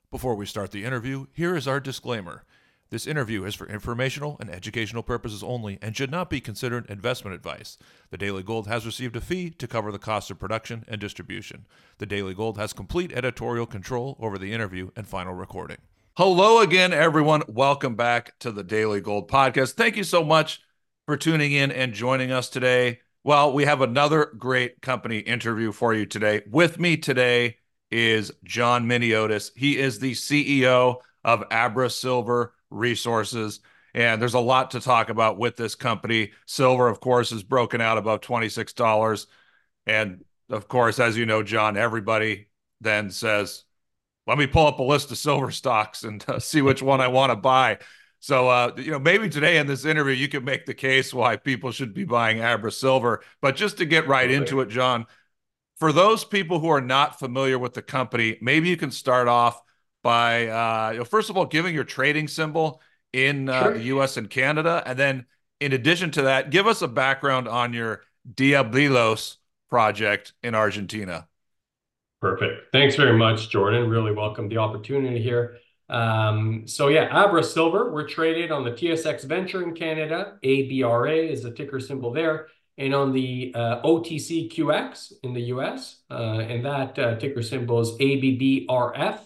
Before we start the interview, here is our disclaimer. This interview is for informational and educational purposes only and should not be considered investment advice. The Daily Gold has received a fee to cover the cost of production and distribution. The Daily Gold has complete editorial control over the interview and final recording. Hello again, everyone. Welcome back to the Daily Gold podcast. Thank you so much for tuning in and joining us today. Well, we have another great company interview for you today. With me today is John Miniotis. He is the CEO of Abra Silver Resources, and there's a lot to talk about with this company. Silver, of course, is broken out above $26, and of course, as you know, John, everybody then says, let me pull up a list of silver stocks and see which one I want to buy. So, maybe today in this interview, you can make the case why people should be buying Abra Silver. But just to get right into it, John, for those people who are not familiar with the company, maybe you can start off by, first of all, giving your trading symbol in Sure. the U.S. and Canada. And then in addition to that, give us a background on your Diablilos project in Argentina. Perfect. Thanks very much, Jordan. Really welcome the opportunity here. Abra Silver, we're traded on the TSX Venture in Canada. ABRA is the ticker symbol there. And on the OTCQX in the US, and that ticker symbol is ABBRF.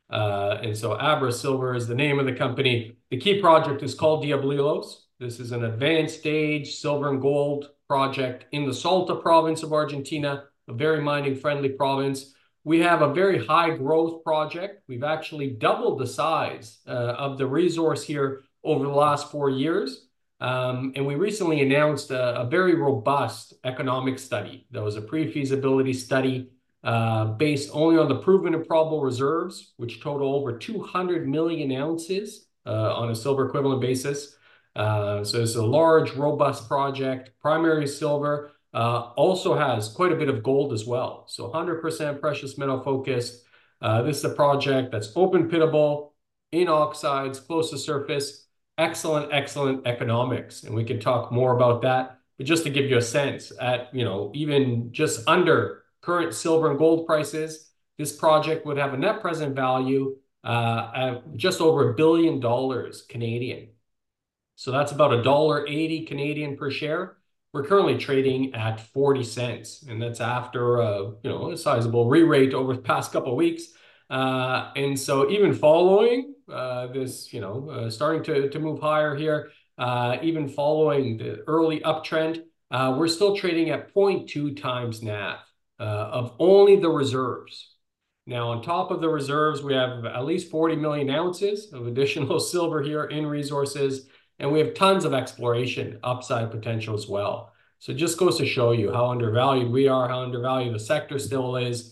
Abra Silver is the name of the company. The key project is called Diablilos. This is an advanced stage silver and gold project in the Salta province of Argentina, a very mining-friendly province. We have a very high growth project. We've actually doubled the size of the resource here over the last 4 years. And we recently announced a very robust economic study. That was a pre-feasibility study based only on the proven and probable reserves, which total over 200 million ounces on a silver equivalent basis. So it's a large, robust project, primary silver. Also has quite a bit of gold as well. So 100% precious metal focused. This is a project that's open pittable, in oxides, close to surface. Excellent, excellent economics. And we can talk more about that. But just to give you a sense, at even just under current silver and gold prices, this project would have a net present value at just over $1 billion Canadian. So that's about $1.80 Canadian per share. We're currently trading at 40 cents, and that's after a sizable re-rate over the past couple of weeks. And so even following this, starting to move higher here, even following the early uptrend, we're still trading at 0.2 times NAV of only the reserves. Now, on top of the reserves, we have at least 40 million ounces of additional silver here in resources. And we have tons of exploration upside potential as well. So it just goes to show you how undervalued we are, how undervalued the sector still is.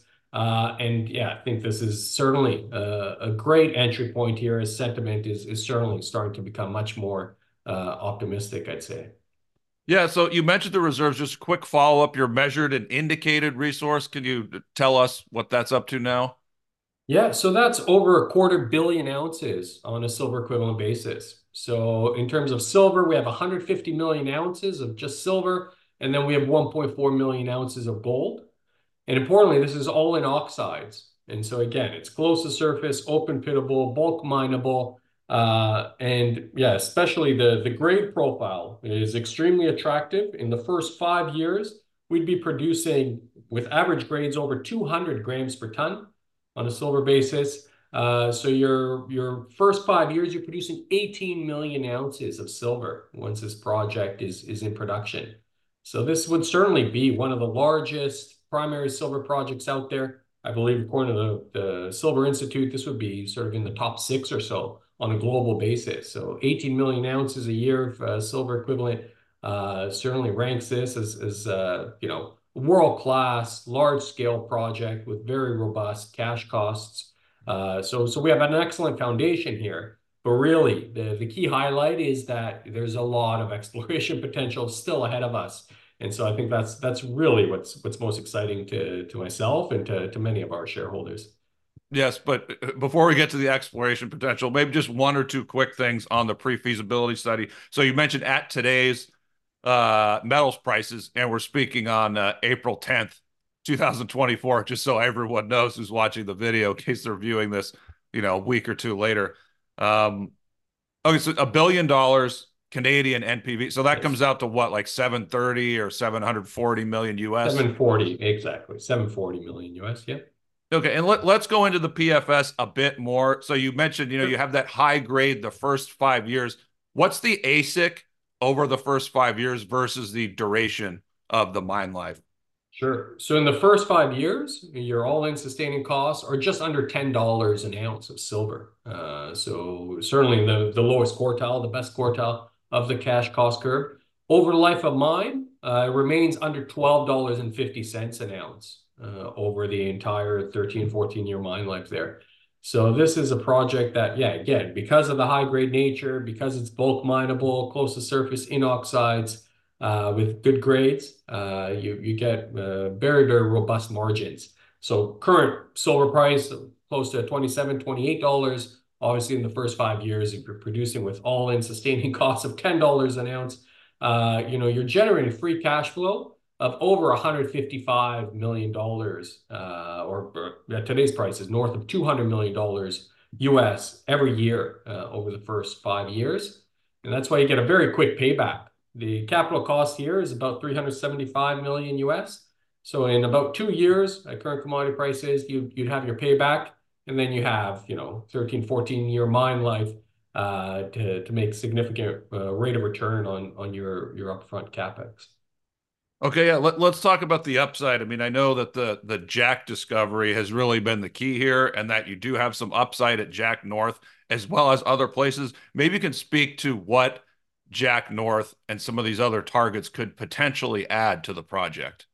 I think this is certainly a great entry point here as sentiment is certainly starting to become much more optimistic, I'd say. Yeah, so you mentioned the reserves. Just a quick follow-up. Your measured and indicated resource. Can you tell us what that's up to now? Yeah, so that's over 250 million ounces on a silver equivalent basis. So in terms of silver, we have 150 million ounces of just silver, and then we have 1.4 million ounces of gold. And importantly, this is all in oxides. And so again, it's close to surface, open pittable, bulk mineable, especially the grade profile is extremely attractive. In the first 5 years, we'd be producing with average grades over 200 grams per ton on a silver basis. So your first 5 years, you're producing 18 million ounces of silver once this project is in production. So this would certainly be one of the largest primary silver projects out there. I believe, according to the Silver Institute, this would be sort of in the top 6 or so on a global basis. So 18 million ounces a year of silver equivalent certainly ranks this as world-class, large-scale project with very robust cash costs. So we have an excellent foundation here. But really, the key highlight is that there's a lot of exploration potential still ahead of us. And so I think that's really what's most exciting to myself and to many of our shareholders. Yes, but before we get to the exploration potential, maybe just one or two quick things on the pre-feasibility study. So you mentioned at today's metals prices, and we're speaking on April 10th, 2024, just so everyone knows who's watching the video in case they're viewing this, a week or two later. Um, okay, so $1 billion Canadian NPV. So that comes Yes. out to what, like 730 or 740 million US? 740, exactly. 740 million US. Yep. Okay, and let's go into the PFS a bit more. So you mentioned, you Sure. have that high grade the first 5 years. What's the AISC over the first 5 years versus the duration of the mine life? Sure. So in the first 5 years, your all-in sustaining costs are just under $10 an ounce of silver. So certainly the lowest quartile, the best quartile of the cash cost curve. Over the life of mine, it remains under $12.50 an ounce over the entire 13, 14-year mine life there. So this is a project that, yeah, again, because of the high-grade nature, because it's bulk mineable, close to surface in oxides, with good grades, you get very, very robust margins. So current silver price close to $27, $28. Obviously, in the first 5 years, if you're producing with all-in sustaining costs of $10 an ounce, you're generating free cash flow of over $155 million, or at today's prices, north of $200 million US every year over the first 5 years. And that's why you get a very quick payback. The capital cost here is about 375 million US. So in about 2 years at current commodity prices, you'd have your payback, and then you have 13, 14-year mine life to make significant rate of return on your upfront capex. Okay, yeah, let's talk about the upside. I mean, I know that the Jack discovery has really been the key here, and that you do have some upside at Jack North as well as other places. Maybe you can speak to what Jack North and some of these other targets could potentially add to the project.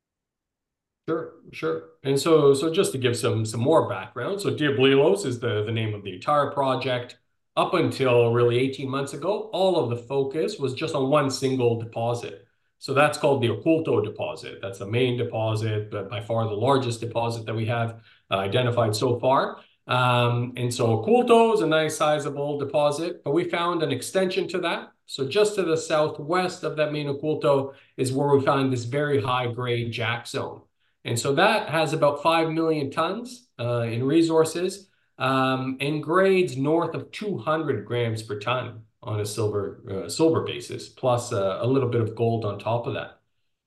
Sure, sure. And so just to give some more background, so Diablillos is the name of the entire project. Up until really 18 months ago, all of the focus was just on one single deposit. So that's called the Oculto deposit. That's the main deposit, but by far the largest deposit that we have identified so far. And so Oculto is a nice sizable deposit, but we found an extension to that. So just to the southwest of that main Oculto is where we found this very high grade Jack zone. And so that has about 5 million tons in resources, and grades north of 200 grams per ton on a silver basis, plus a little bit of gold on top of that.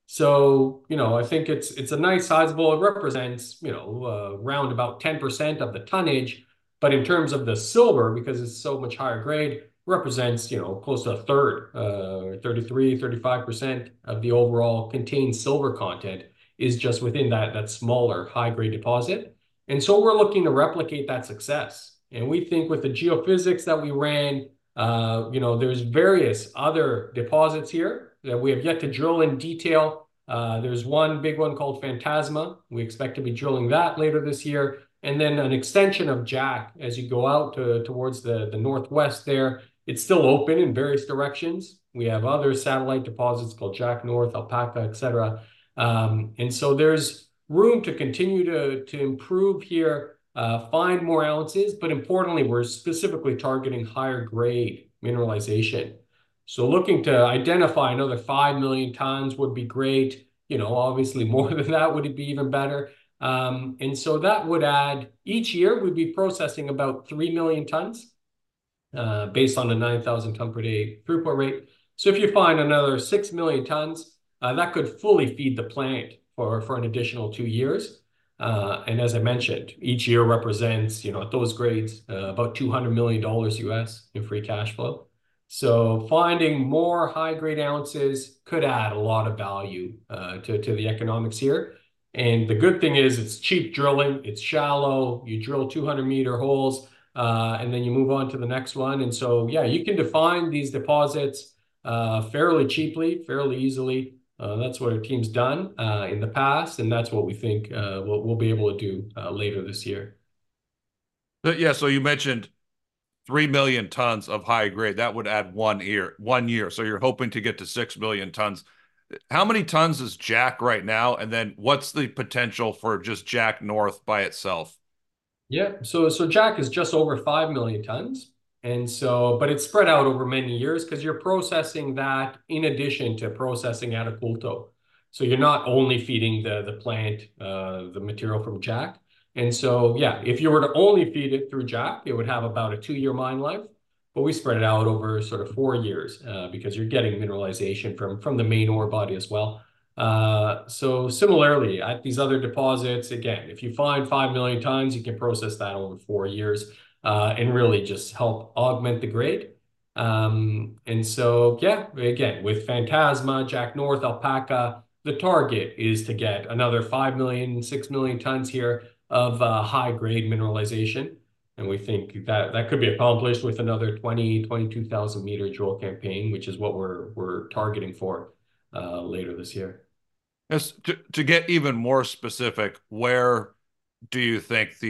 So, I think it's a nice sizable. It represents, around about 10% of the tonnage, but in terms of the silver, because it's so much higher grade, represents, close to a third, 33, 35% of the overall contained silver content is just within that smaller high-grade deposit. And so we're looking to replicate that success. And we think with the geophysics that we ran, there's various other deposits here that we have yet to drill in detail. There's one big one called Phantasma. We expect to be drilling that later this year. And then an extension of Jack as you go out towards the northwest there. It's still open in various directions. We have other satellite deposits called Jack North, Alpaca, etc. And so there's room to continue to improve here, find more ounces, but importantly, we're specifically targeting higher grade mineralization. So looking to identify another 5 million tons would be great. Obviously more than that would be even better. And so that would add, each year we'd be processing about 3 million tons based on a 9,000 ton per day throughput rate. So if you find another 6 million tons, that could fully feed the plant for an additional 2 years. And as I mentioned, each year represents, at those grades, about $200 million US in free cash flow. So finding more high-grade ounces could add a lot of value to the economics here. And the good thing is it's cheap drilling, it's shallow, you drill 200-meter holes, and then you move on to the next one. And so, yeah, you can define these deposits fairly cheaply, fairly easily. That's what our team's done in the past, and that's what we think we'll be able to do later this year. But yeah, so you mentioned 3 million tons of high grade. That would add 1 year. So you're hoping to get to 6 million tons. How many tons is Jack right now? And then what's the potential for just Jack North by itself? Yeah, so Jack is just over 5 million tons. And so, but it's spread out over many years because you're processing that in addition to processing at Oculto. So you're not only feeding the plant the material from Jack. And so, yeah, if you were to only feed it through Jack, it would have about a 2-year mine life. But we spread it out over sort of 4 years because you're getting mineralization from the main ore body as well. So similarly, at these other deposits, again, if you find 5 million tons, you can process that over 4 years and really just help augment the grade. And so, yeah, again, with Phantasma, Jack North, Alpaca, the target is to get another 5 million, 6 million tons here of high grade mineralization. And we think that that could be accomplished with another 22,000 meter drill campaign, which is what we're targeting for later this year. Yes, to get even more specific, where do you think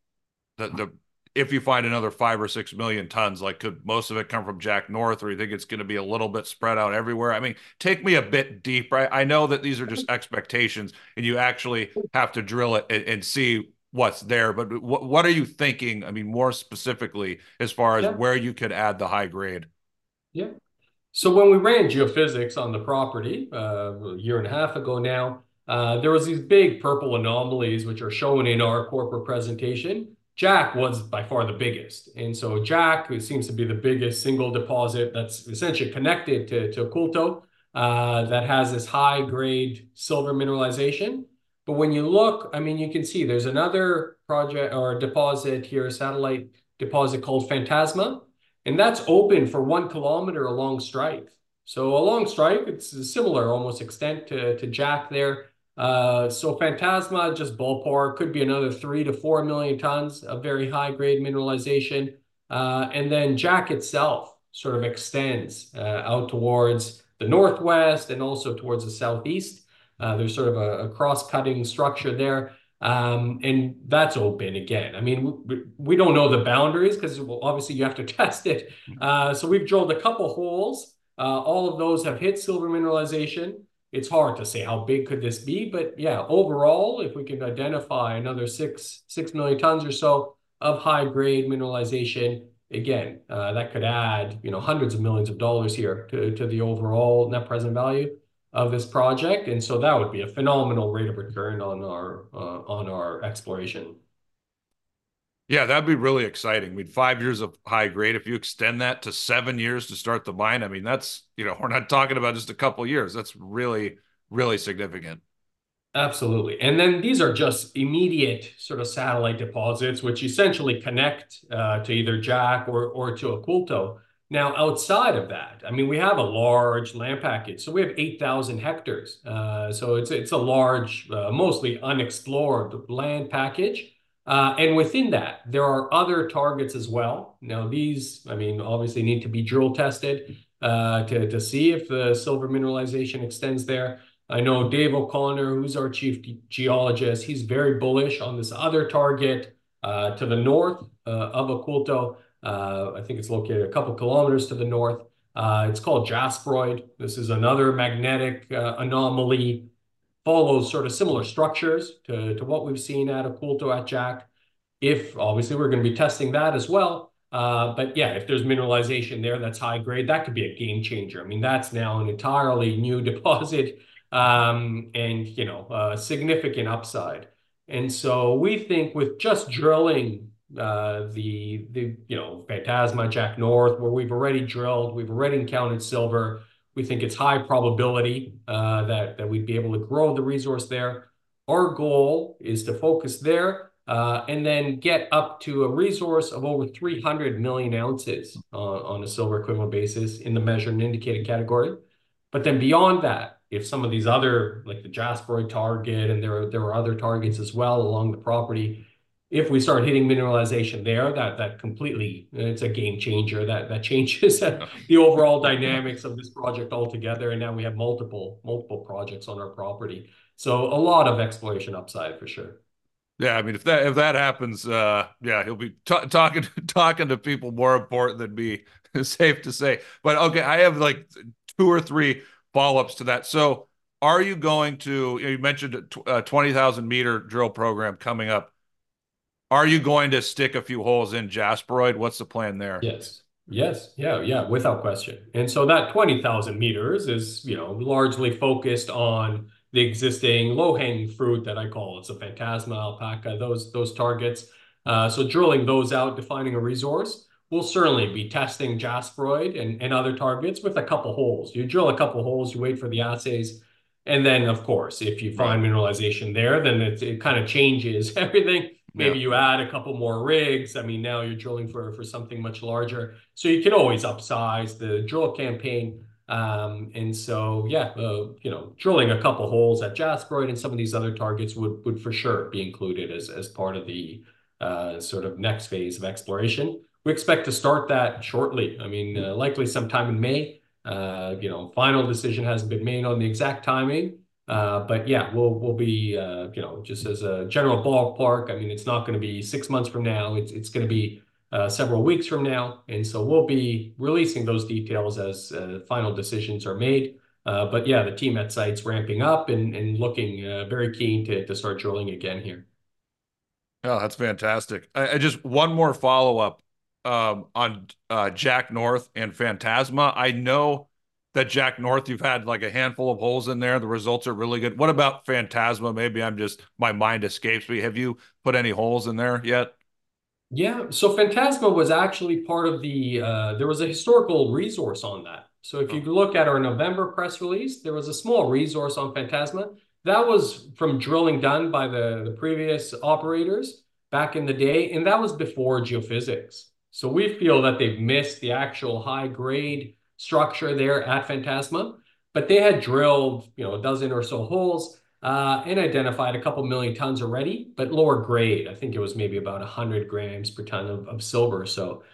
the if you find another 5 or 6 million tons, like could most of it come from Jack North, or you think it's going to be a little bit spread out everywhere? I mean, take me a bit deeper. I know that these are just expectations, and you actually have to drill it and see what's there. But what are you thinking? I mean, more specifically, as far as Yeah, where you could add the high grade. yeah. So when we ran geophysics on the property a year and a half ago now, there was these big purple anomalies which are shown in our corporate presentation. Jack was by far the biggest. And so Jack it seems to be the biggest single deposit that's essentially connected to Oculto that has this high grade silver mineralization. But when you look, I mean, you can see there's another project or deposit here, a satellite deposit called Phantasma. And that's open for 1 kilometer along strike. So along strike, it's a similar almost extent to Jack there. So Phantasma, just ballpark, could be another 3 to 4 million tons of very high grade mineralization. And then Jack itself sort of extends out towards the northwest and also towards the southeast. There's sort of a cross-cutting structure there. And that's open again. I mean, we don't know the boundaries because obviously you have to test it. So we've drilled a couple holes. All of those have hit silver mineralization. It's hard to say how big could this be, but yeah, overall, if we can identify another 6 million tons or so of high grade mineralization, again, that could add hundreds of millions of dollars here to the overall net present value of this project. And so that would be a phenomenal rate of return on our exploration. Yeah, that'd be really exciting. I mean, 5 years of high grade. If you extend that to 7 years to start the mine, I mean, that's, we're not talking about just a couple years. That's really, really significant. Absolutely. And then these are just immediate sort of satellite deposits, which essentially connect to either Jack or to Oculto. Now, outside of that, I mean, we have a large land package. So we have 8,000 hectares. So it's a large, mostly unexplored land package. And within that, there are other targets as well. Now, these, I mean, obviously need to be drill tested to see if the silver mineralization extends there. I know Dave O'Connor, who's our chief geologist, he's very bullish on this other target to the north of Oculto. I think it's located a couple kilometers to the north. It's called Jasperoid. This is another magnetic anomaly, follows sort of similar structures to what we've seen at Oculto at Jack. If obviously we're going to be testing that as well. But yeah, if there's mineralization there that's high grade, that could be a game changer. I mean, that's now an entirely new deposit and significant upside. And so we think with just drilling the Phantasma, Jack North, where we've already drilled, we've already encountered silver. We think it's high probability that we'd be able to grow the resource there. Our goal is to focus there and then get up to a resource of over 300 million ounces on a silver equivalent basis in the measured and indicated category. But then beyond that, if some of these other, like the Jasperoid target, and there are other targets as well along the property, if we start hitting mineralization there, that completely, it's a game changer. That changes the overall dynamics of this project altogether. And now we have multiple projects on our property. So a lot of exploration upside for sure. Yeah, I mean, if that happens, yeah, he'll be talking to people more important than me. Safe to say. But okay, I have like two or three follow-ups to that. So, are you going to? You mentioned a 20,000 meter drill program coming up. Are you going to stick a few holes in Jasperoid? What's the plan there? Yes. Yes. Yeah. Yeah. Without question. And so that 20,000 meters is, largely focused on the existing low-hanging fruit that I call it. So Phantasma, Alpaca, those targets. So drilling those out, defining a resource. We'll certainly be testing Jasperoid and other targets with a couple holes. You drill a couple holes, you wait for the assays, and then, of course, if you Right. find mineralization there, then it kind of changes everything. Yeah. Maybe you add a couple more rigs. I mean, now you're drilling for something much larger. So you can always upsize the drill campaign. And so, yeah, drilling a couple holes at Jasperoid and some of these other targets would for sure be included as part of the sort of next phase of exploration. We expect to start that shortly. I mean, likely sometime in May. Final decision hasn't been made on the exact timing. But yeah, we'll be just as a general ballpark. I mean, it's not going to be 6 months from now. It's going to be several weeks from now, and so we'll be releasing those details as final decisions are made. But yeah, the team at site's ramping up and looking very keen to start drilling again here. Oh, that's fantastic. I just one more follow up on Jack North and Phantasma. I know that Jack North, you've had like a handful of holes in there. The results are really good. What about Phantasma? Maybe my mind escapes me. Have you put any holes in there yet? Yeah, so Phantasma was actually part of there was a historical resource on that. So if you Oh, look at our November press release, there was a small resource on Phantasma. That was from drilling done by the previous operators back in the day, and that was before geophysics. So we feel that they've missed the actual high grade structure there at Phantasma, but they had drilled, a dozen or so holes and identified a couple million tons already, but lower grade. I think it was maybe about 100 grams per ton of silver.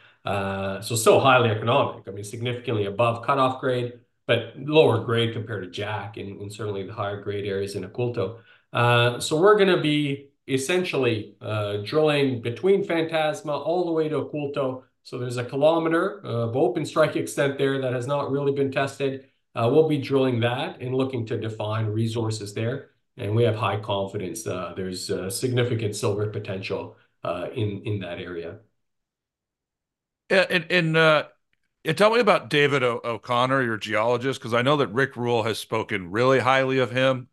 So still highly economic. I mean, significantly above cutoff grade, but lower grade compared to Jack and certainly the higher grade areas in Oculto. So we're going to be essentially drilling between Phantasma all the way to Oculto. So there's a kilometer of open strike extent there that has not really been tested. We'll be drilling that and looking to define resources there, and we have high confidence there's significant silver potential in that area. yeah, and tell me about David O'Connor, your geologist, because I know that Rick Rule has spoken really highly of him.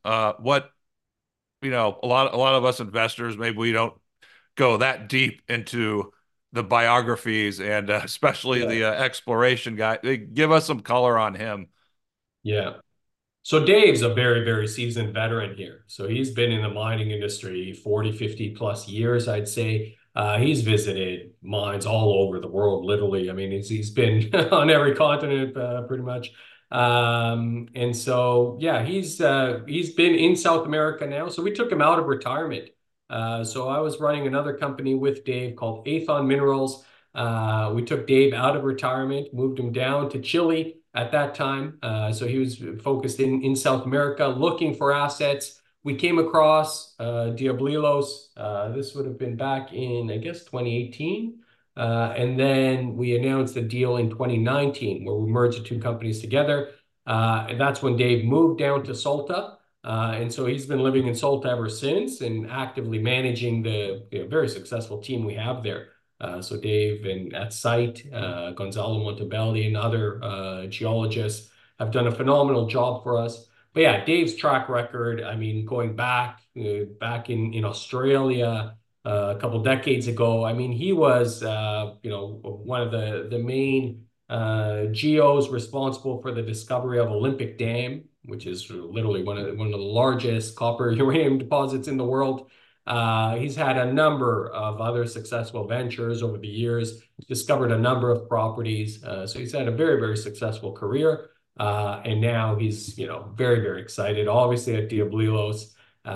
A lot of us investors, maybe we don't go that deep into the biographies and especially Yeah. the exploration guy. Give us some color on him. Yeah. So Dave's a very, very seasoned veteran here. So he's been in the mining industry 40, 50 plus years, I'd say. He's visited mines all over the world, literally. I mean, he's been on every continent pretty much. And so, yeah, he's been in South America now. So we took him out of retirement. So I was running another company with Dave called Aethon Minerals. We took Dave out of retirement, moved him down to Chile at that time. So he was focused in South America, looking for assets. We came across Diablilos. This would have been back in, I guess, 2018. And then we announced a deal in 2019 where we merged the two companies together. And that's when Dave moved down to Salta. And so he's been living in Salta ever since and actively managing the very successful team we have there. So Dave and at site, Gonzalo Montebelli and other geologists have done a phenomenal job for us. But yeah, Dave's track record, I mean, going back in Australia a couple decades ago, I mean, he was one of the main geos responsible for the discovery of Olympic Dam, which is literally one of the largest copper uranium deposits in the world. He's had a number of other successful ventures over the years, discovered a number of properties. So he's had a very, very successful career. And now he's, very, very excited, obviously at Diablilos.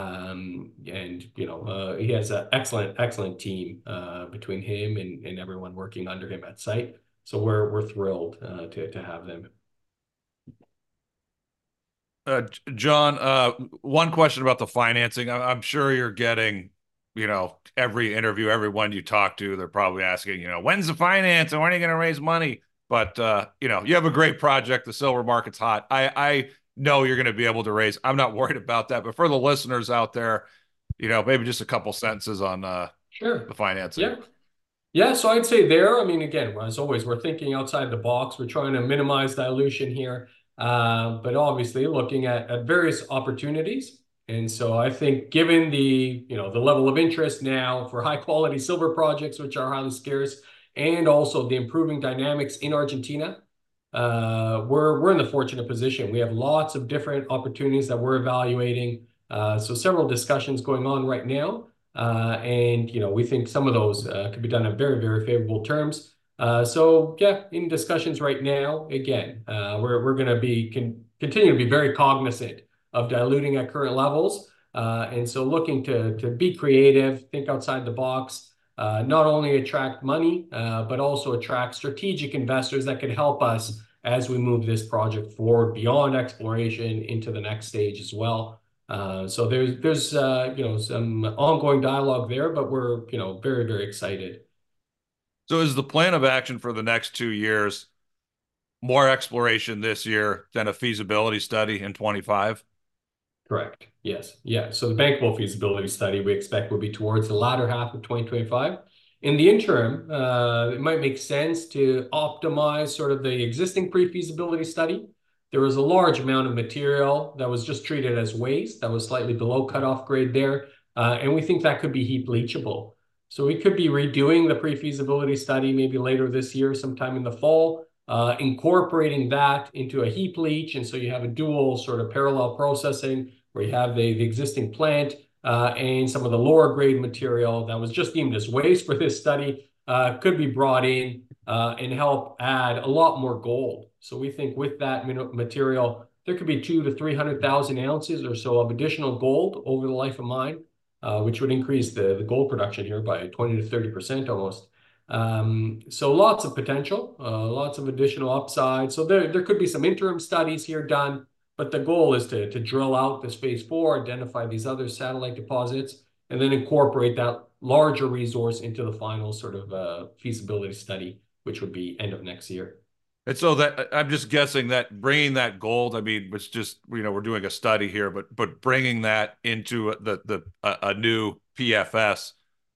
He has an excellent, excellent team between him and everyone working under him at site. So we're thrilled to have them. John, one question about the financing. I'm sure you're getting, every interview, everyone you talk to, they're probably asking, when's the finance and when are you going to raise money? But you have a great project. The silver market's hot. I know you're going to be able to raise. I'm not worried about that. But for the listeners out there, maybe just a couple sentences on Sure. the financing. Yeah. Yeah, so I'd say there, I mean, again, as always, we're thinking outside the box. We're trying to minimize dilution here. but obviously looking at various opportunities. And so I think given the level of interest now for high quality silver projects, which are highly scarce, and also the improving dynamics in Argentina, we're in the fortunate position. We have lots of different opportunities that we're evaluating. So several discussions going on right now. And we think some of those could be done at very, very favorable terms. So yeah, in discussions right now, again, we're going to continue to be very cognizant of diluting at current levels. And so looking to be creative, think outside the box, not only attract money, but also attract strategic investors that could help us as we move this project forward beyond exploration into the next stage as well. So there's some ongoing dialogue there, but we're very, very excited. So is the plan of action for the next 2 years more exploration this year than a feasibility study in 25? Correct. Yes. Yeah. So the bankable feasibility study we expect will be towards the latter half of 2025. In the interim, it might make sense to optimize sort of the existing pre-feasibility study. There was a large amount of material that was just treated as waste that was slightly below cutoff grade there. And we think that could be heap leachable. So we could be redoing the pre-feasibility study maybe later this year, sometime in the fall, incorporating that into a heap leach. And so you have a dual sort of parallel processing where you have the existing plant and some of the lower grade material that was just deemed as waste for this study could be brought in and help add a lot more gold. So we think with that material, there could be 200,000 to 300,000 ounces or so of additional gold over the life of mine, which would increase the gold production here by 20 to 30% almost. So lots of potential, lots of additional upside. So there could be some interim studies here done, but the goal is to drill out this phase 4, identify these other satellite deposits, and then incorporate that larger resource into the final sort of feasibility study, which would be end of next year. And so that I'm just guessing that bringing that gold, I mean, it's just we're doing a study here, but bringing that into a new PFS,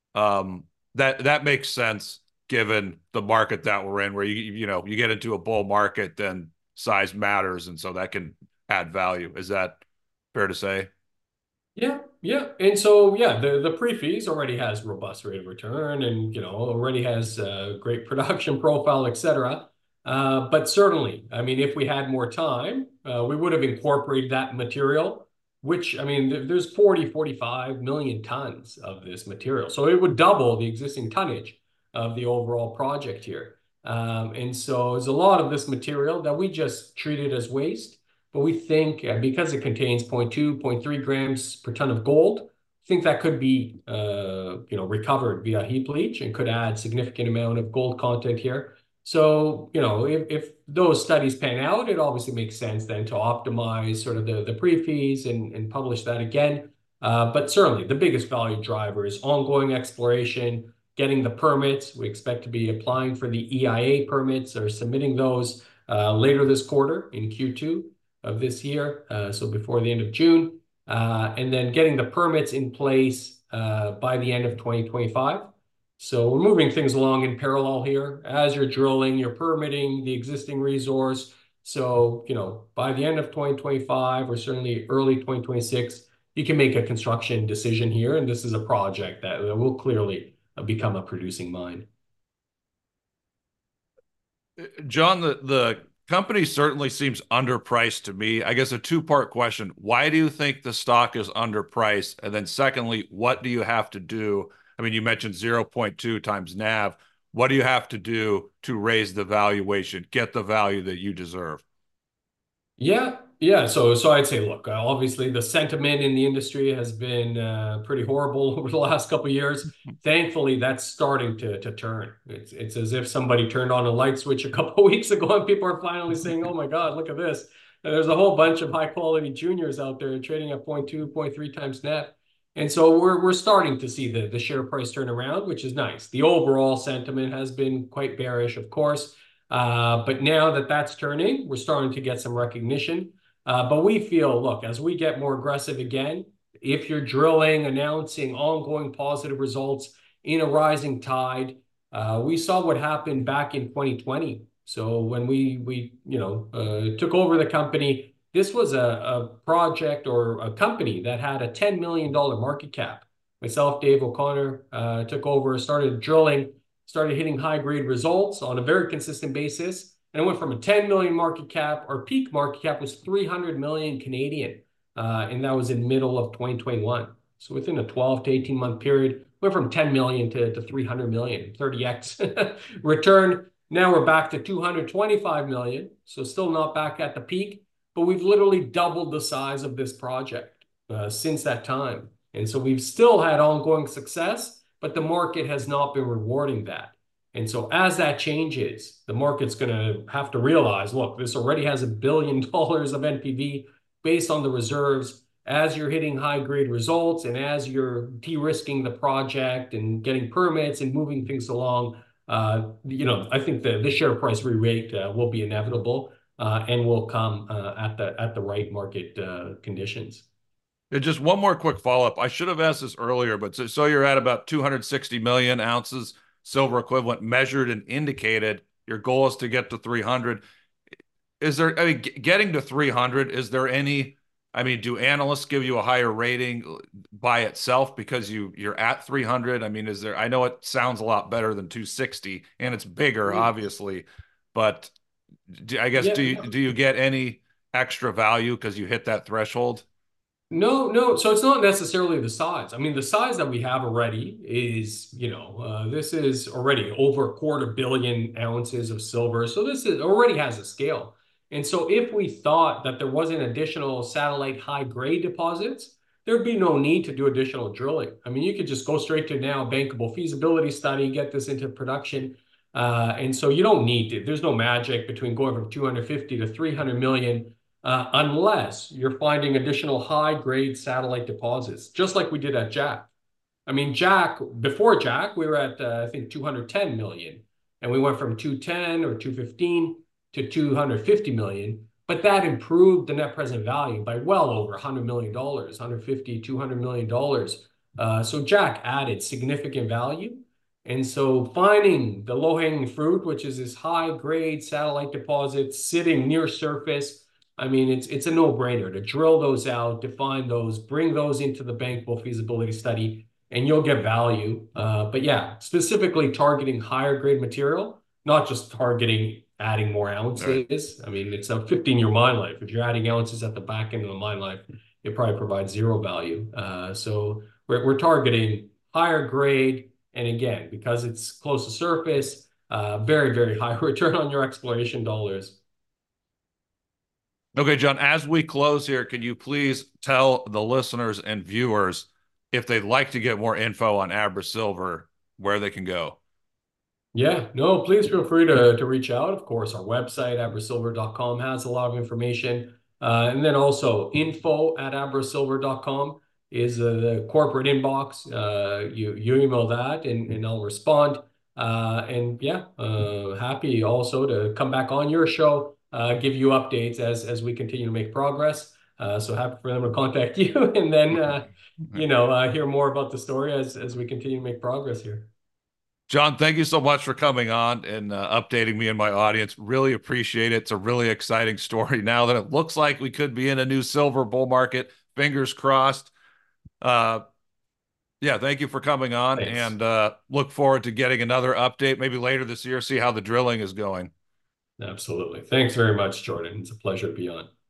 that makes sense given the market that we're in, where you get into a bull market, then size matters, and so that can add value. Is that fair to say? Yeah, yeah. And so, yeah, the pre-fees already has robust rate of return and, already has great production profile, et cetera. But certainly, I mean, if we had more time, we would have incorporated that material, which, I mean, there's 45 million tons of this material. So it would double the existing tonnage of the overall project here. And so there's a lot of this material that we just treated as waste. But we think because it contains 0.2, 0.3 grams per ton of gold, I think that could be recovered via heap leach and could add significant amount of gold content here. So, if those studies pan out, it obviously makes sense then to optimize sort of the pre-fees and publish that again. But certainly the biggest value driver is ongoing exploration, getting the permits. We expect to be applying for the EIA permits or submitting those later this quarter in Q2 of this year, so before the end of June, and then getting the permits in place by the end of 2025. So we're moving things along in parallel here. As you're drilling, you're permitting the existing resource. So, by the end of 2025 or certainly early 2026, you can make a construction decision here. And this is a project that will clearly become a producing mine. John, the company certainly seems underpriced to me. I guess a two-part question. Why do you think the stock is underpriced? And then secondly, what do you have to do? I mean, you mentioned 0.2 times NAV. What do you have to do to raise the valuation, get the value that you deserve? Yeah, yeah. So I'd say, look, obviously the sentiment in the industry has been pretty horrible over the last couple of years. Thankfully, that's starting to turn. It's as if somebody turned on a light switch a couple of weeks ago, and people are finally saying, "Oh my God, look at this!" And there's a whole bunch of high quality juniors out there trading at 0.2, 0.3 times net. And so we're starting to see the share price turn around, which is nice. The overall sentiment has been quite bearish, of course. But now that that's turning, we're starting to get some recognition. But we feel, look, as we get more aggressive again, if you're drilling, announcing ongoing positive results in a rising tide, we saw what happened back in 2020 So when we took over the company, this was a project or a company that had a $10 million market cap. Myself, Dave O'Connor, took over, started drilling, started hitting high grade results on a very consistent basis. And it went from a 10 million market cap. Our peak market cap was 300 million Canadian. And that was in middle of 2021. So within a 12 to 18 month period, went from 10 million to 300 million, 30x return. Now we're back to 225 million. So still not back at the peak, but we've literally doubled the size of this project since that time. And so we've still had ongoing success, but the market has not been rewarding that. And so as that changes, the market's going to have to realize, look, this already has $1 billion of NPV based on the reserves. As you're hitting high grade results and as you're de-risking the project and getting permits and moving things along, I think the share price re-rate will be inevitable and will come at the right market conditions. And just one more quick follow-up. I should have asked this earlier, but so you're at about 260 million ounces silver equivalent measured and indicated. Your goal is to get to 300. Is there, I mean, getting to 300, is there any, I mean, do analysts give you a higher rating by itself because you're at 300? I mean, is there, I know it sounds a lot better than 260 and it's bigger, obviously, but I guess Yeah. do you get any extra value because you hit that threshold? No, no. So it's not necessarily the size. I mean, the size that we have already is, this is already over 250 million ounces of silver. So this is already has a scale. And so if we thought that there wasn't additional satellite high grade deposits, there'd be no need to do additional drilling. I mean, you could just go straight to now bankable feasibility study, get this into production. And so you don't need to, there's no magic between going from 250 to 300 million unless you're finding additional high-grade satellite deposits, just like we did at Jack. I mean, before Jack, we were at, I think, 210 million, and we went from 210 or 215 to 250 million, but that improved the net present value by well over $100 million, 150, $200 million. So Jack added significant value. And so finding the low-hanging fruit, which is this high-grade satellite deposit sitting near surface, I mean, it's a no-brainer to drill those out, define those, bring those into the bankable feasibility study, and you'll get value. But yeah, specifically targeting higher grade material, not just targeting adding more Right. ounces. I mean, it's a 15-year mine life. If you're adding ounces at the back end of the mine life, it probably provides zero value. So we're targeting higher grade. And again, because it's close to surface, very, very high return on your exploration dollars. Okay, John, as we close here, can you please tell the listeners and viewers if they'd like to get more info on Abra Silver, where they can go? Yeah, no, please feel free to reach out. Of course, our website, abrasilver.com, has a lot of information. And then also info@abrasilver.com is the corporate inbox. You email that and I'll respond. And yeah, happy also to come back on your show, give you updates as we continue to make progress. So happy for them to contact you and then, hear more about the story as we continue to make progress here. John, thank you so much for coming on and updating me and my audience. Really appreciate it. It's a really exciting story now that it looks like we could be in a new silver bull market. Fingers crossed. Uh, yeah, thank you for coming on Thanks. and look forward to getting another update maybe later this year, see how the drilling is going. Absolutely. Thanks very much, Jordan. It's a pleasure to be on.